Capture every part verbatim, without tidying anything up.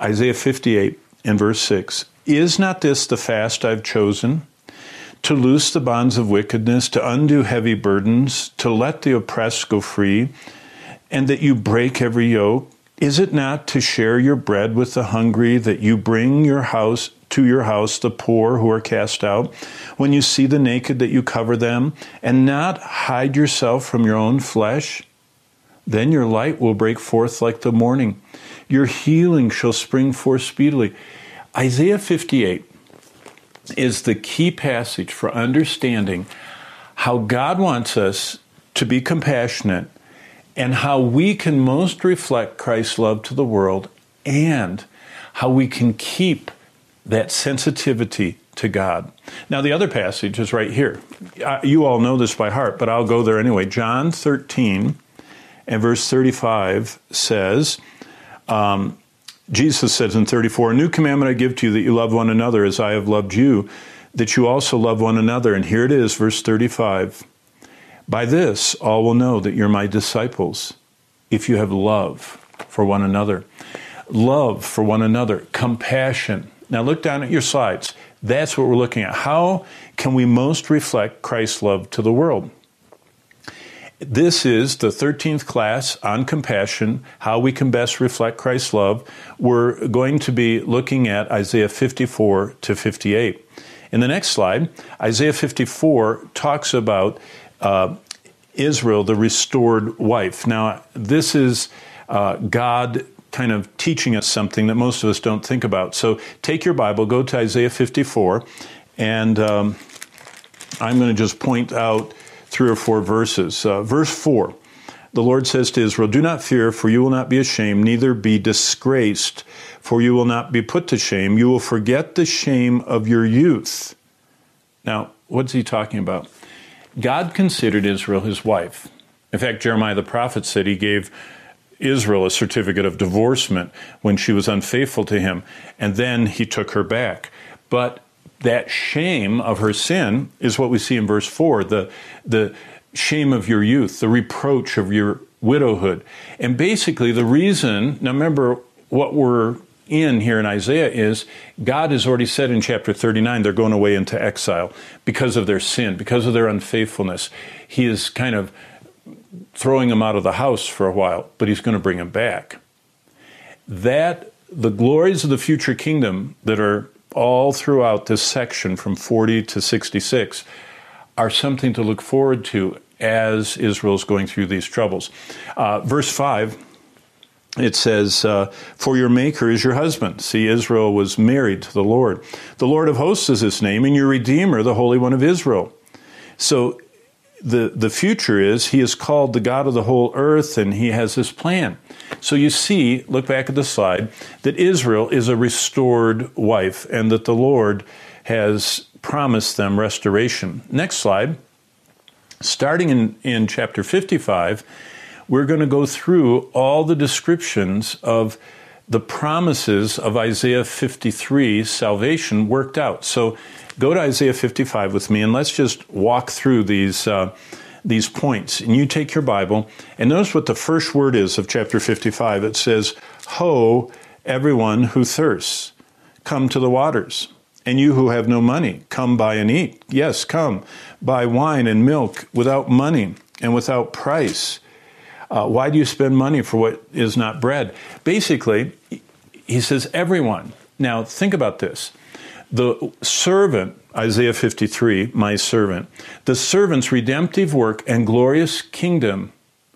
Isaiah fifty-eight and verse six. Is not this the fast I've chosen? To loose the bonds of wickedness, to undo heavy burdens, to let the oppressed go free, and that you break every yoke? Is it not to share your bread with the hungry, that you bring your house to your house the poor who are cast out? When you see the naked, that you cover them, and not hide yourself from your own flesh? Then your light will break forth like the morning. Your healing shall spring forth speedily. Isaiah fifty-eight is the key passage for understanding how God wants us to be compassionate and how we can most reflect Christ's love to the world, and how we can keep that sensitivity to God. Now, the other passage is right here. You all know this by heart, but I'll go there anyway. John thirteen and verse thirty-five says, um, Jesus says in thirty-four, a new commandment I give to you, that you love one another as I have loved you, that you also love one another. And here it is, verse thirty-five. By this, all will know that you're my disciples, if you have love for one another. Love for one another, compassion. Now look down at your slides. That's what we're looking at. How can we most reflect Christ's love to the world? This is the thirteenth class on compassion, how we can best reflect Christ's love. We're going to be looking at Isaiah fifty-four to fifty-eight. In the next slide, Isaiah fifty-four talks about uh, Israel, the restored wife. Now, this is uh, God kind of teaching us something that most of us don't think about. So take your Bible, go to Isaiah fifty-four, and um, I'm going to just point out three or four verses. Uh, verse four, the Lord says to Israel, do not fear, for you will not be ashamed, neither be disgraced, for you will not be put to shame. You will forget the shame of your youth. Now, what's he talking about? God considered Israel his wife. In fact, Jeremiah the prophet said he gave Israel a certificate of divorcement when she was unfaithful to him, and then he took her back. But that shame of her sin is what we see in verse four, the, the shame of your youth, the reproach of your widowhood. And basically the reason, now remember what we're in here in Isaiah is God has already said in chapter thirty-nine they're going away into exile because of their sin, because of their unfaithfulness. He is kind of throwing them out of the house for a while, but he's going to bring them back. That, the glories of the future kingdom that are all throughout this section from forty to sixty-six are something to look forward to as Israel's going through these troubles. Uh, verse five, it says, uh, for your maker is your husband. See, Israel was married to the Lord. The Lord of hosts is his name, and your Redeemer, the Holy One of Israel. So the, the future is he is called the God of the whole earth, and he has this plan. So you see, look back at the slide, that Israel is a restored wife, and that the Lord has promised them restoration. Next slide. Starting in, in chapter fifty-five, we're going to go through all the descriptions of the promises of Isaiah fifty-three, salvation worked out. So go to Isaiah fifty-five with me, and let's just walk through these uh, these points. And you take your Bible, and notice what the first word is of chapter fifty-five. It says, ho, everyone who thirsts, come to the waters. And you who have no money, come buy and eat. Yes, come, buy wine and milk without money and without price. Uh, why do you spend money for what is not bread? Basically, he says everyone. Now, think about this. The servant, Isaiah fifty-three, my servant, the servant's redemptive work and glorious kingdom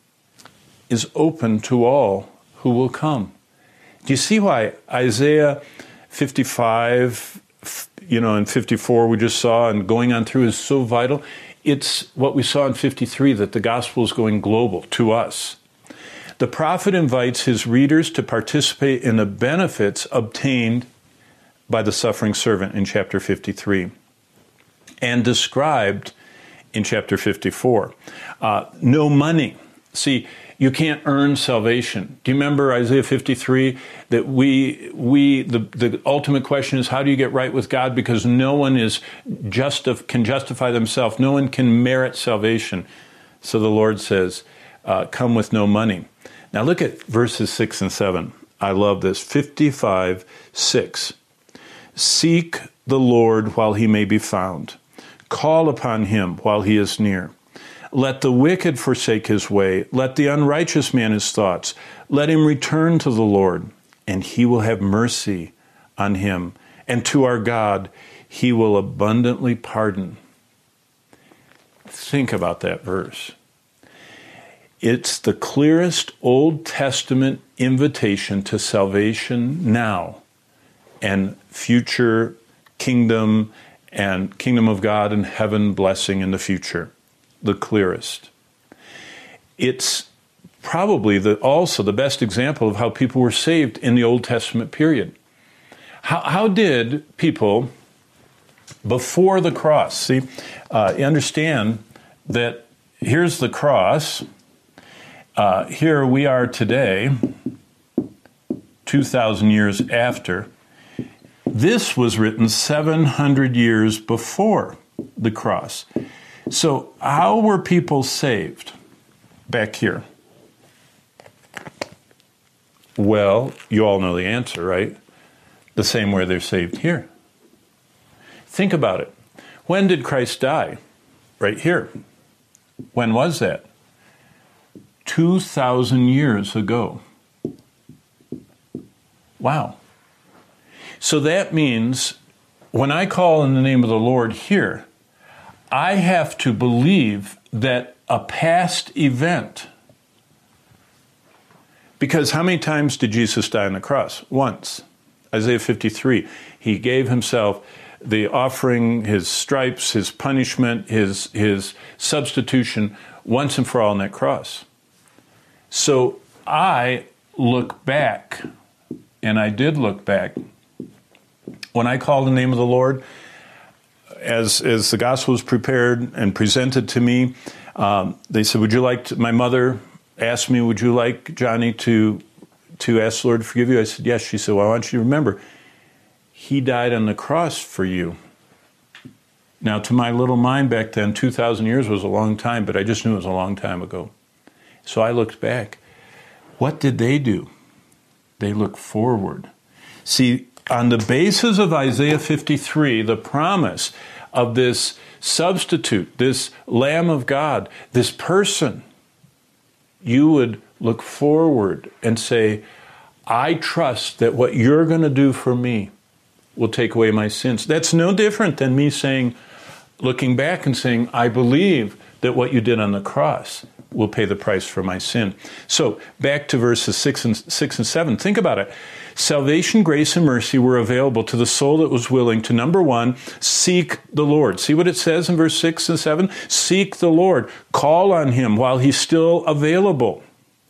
is open to all who will come. Do you see why Isaiah fifty-five, you know, and fifty-four we just saw, and going on through is so vital? It's what we saw in fifty-three, that the gospel is going global to us. The prophet invites his readers to participate in the benefits obtained by the suffering servant in chapter fifty-three and described in chapter fifty-four. Uh, no money. See, you can't earn salvation. Do you remember Isaiah fifty-three? That we, we the, the ultimate question is, how do you get right with God? Because no one is justif- can justify themselves. No one can merit salvation. So the Lord says, uh, come with no money. Now look at verses six and seven. I love this. fifty-five, six. Seek the Lord while he may be found. Call upon him while he is near. Let the wicked forsake his way. Let the unrighteous man his thoughts. Let him return to the Lord, and he will have mercy on him. And to our God, he will abundantly pardon. Think about that verse. It's the clearest Old Testament invitation to salvation now and future kingdom and kingdom of God and heaven blessing in the future. The clearest. It's probably the, also the best example of how people were saved in the Old Testament period. How, how did people before the cross, see, uh, you understand that here's the cross, uh, here we are today, two thousand years after. This was written seven hundred years before the cross. So how were people saved back here? Well, you all know the answer, right? The same way they're saved here. Think about it. When did Christ die? Right here. When was that? two thousand years ago. Wow. So that means when I call in the name of the Lord here, I have to believe that a past event, because how many times did Jesus die on the cross? Once. Isaiah fifty-three. He gave himself the offering, his stripes, his punishment, his, his substitution once and for all on that cross. So I look back, and I did look back. When I called the name of the Lord, as as the gospel was prepared and presented to me, um, they said, would you like to, my mother asked me, would you like, Johnny, to to ask the Lord to forgive you? I said, yes. She said, well, I want you to remember, he died on the cross for you. Now, to my little mind back then, two thousand years was a long time, but I just knew it was a long time ago. So I looked back. What did they do? They looked forward. See, on the basis of Isaiah fifty-three, the promise of this substitute, this Lamb of God, this person, you would look forward and say, I trust that what you're going to do for me will take away my sins. That's no different than me saying, looking back and saying, I believe that what you did on the cross will pay the price for my sin. So back to verses six and six and seven. Think about it. Salvation, grace, and mercy were available to the soul that was willing to, number one, seek the Lord. See what it says in verse six and seven? Seek the Lord. Call on him while he's still available.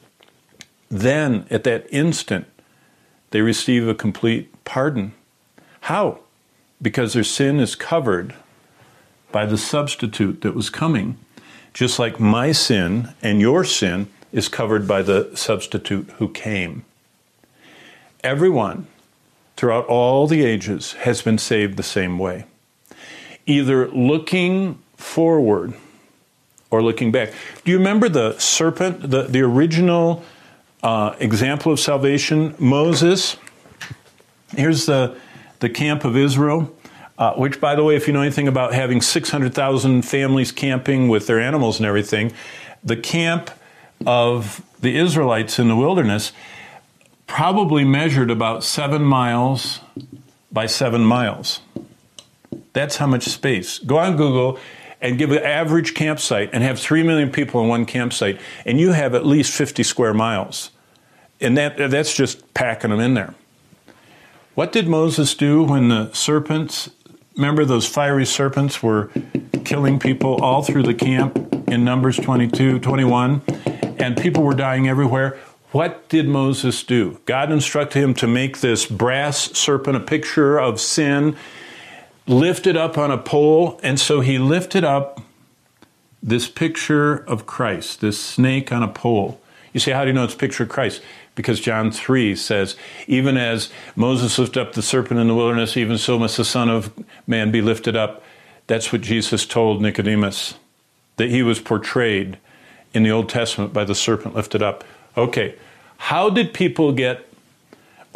Then, at that instant, they receive a complete pardon. How? Because their sin is covered by the substitute that was coming, just like my sin and your sin is covered by the substitute who came. Everyone, throughout all the ages, has been saved the same way. Either looking forward or looking back. Do you remember the serpent, the, the original uh, example of salvation? Moses, here's the, the camp of Israel, uh, which, by the way, if you know anything about having six hundred thousand families camping with their animals and everything, the camp of the Israelites in the wilderness probably measured about seven miles by seven miles. That's how much space. Go on Google and give an average campsite and have three million people in one campsite, and you have at least fifty square miles. And that that's just packing them in there. What did Moses do when the serpents, remember those fiery serpents were killing people all through the camp in Numbers twenty-two, twenty-one, and people were dying everywhere? What did Moses do? God instructed him to make this brass serpent, a picture of sin, lift it up on a pole. And so he lifted up this picture of Christ, this snake on a pole. You say, how do you know it's a picture of Christ? Because John three says, even as Moses lifted up the serpent in the wilderness, even so must the Son of Man be lifted up. That's what Jesus told Nicodemus, that he was portrayed in the Old Testament by the serpent lifted up. Okay, how did people get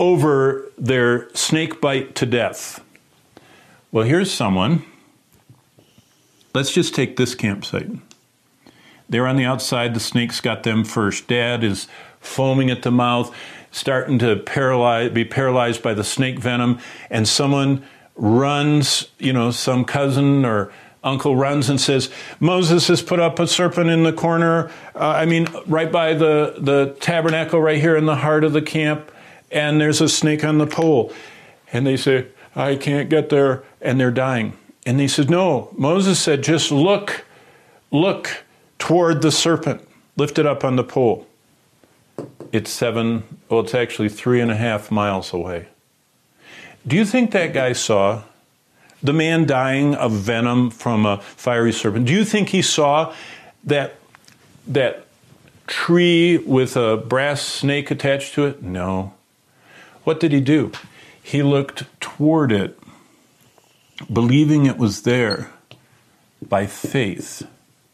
over their snake bite to death. Well, here's someone. Let's just take this campsite. They're on the outside. The snake's got them first. Dad is foaming at the mouth, starting to paralyze, be paralyzed by the snake venom. And someone runs, you know, some cousin or uncle runs and says, Moses has put up a serpent in the corner. Uh, I mean, right by the, the tabernacle right here in the heart of the camp. And there's a snake on the pole. And they say, I can't get there. And they're dying. And he says, no, Moses said, just look, look toward the serpent, lift it up on the pole. It's seven, well, it's actually three and a half miles away. Do you think that guy saw the man dying of venom from a fiery serpent? Do you think he saw that, that tree with a brass snake attached to it? No. What did he do? He looked toward it, believing it was there by faith.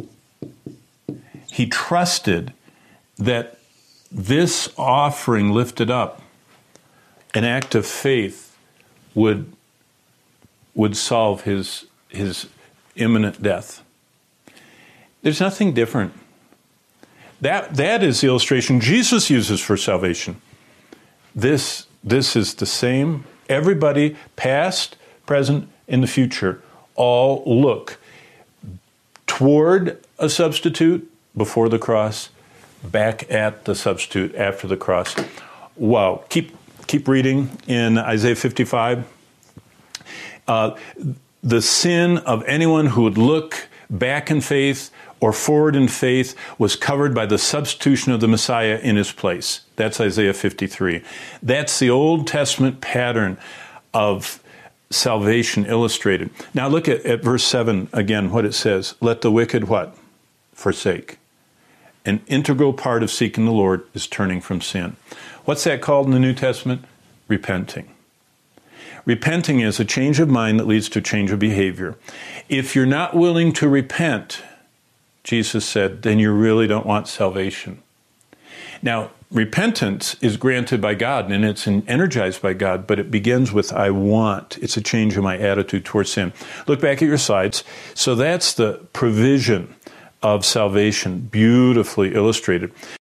He trusted that this offering lifted up, an act of faith, would, would solve his, his imminent death. There's nothing different. That, that is the illustration Jesus uses for salvation. This, this is the same. Everybody, past, present, in the future, all look toward a substitute before the cross, back at the substitute after the cross. Wow. Keep keep reading in Isaiah fifty-five. Uh, the sin of anyone who would look back in faith or forward in faith was covered by the substitution of the Messiah in his place. That's Isaiah fifty-three. That's the Old Testament pattern of salvation illustrated. Now look at, at verse seven again, what it says. Let the wicked what? Forsake. An integral part of seeking the Lord is turning from sin. What's that called in the New Testament? Repenting. Repenting is a change of mind that leads to a change of behavior. If you're not willing to repent, Jesus said, then you really don't want salvation. Now, repentance is granted by God and it's energized by God, but it begins with I want. It's a change in my attitude towards sin. Look back at your slides. So that's the provision of salvation, beautifully illustrated.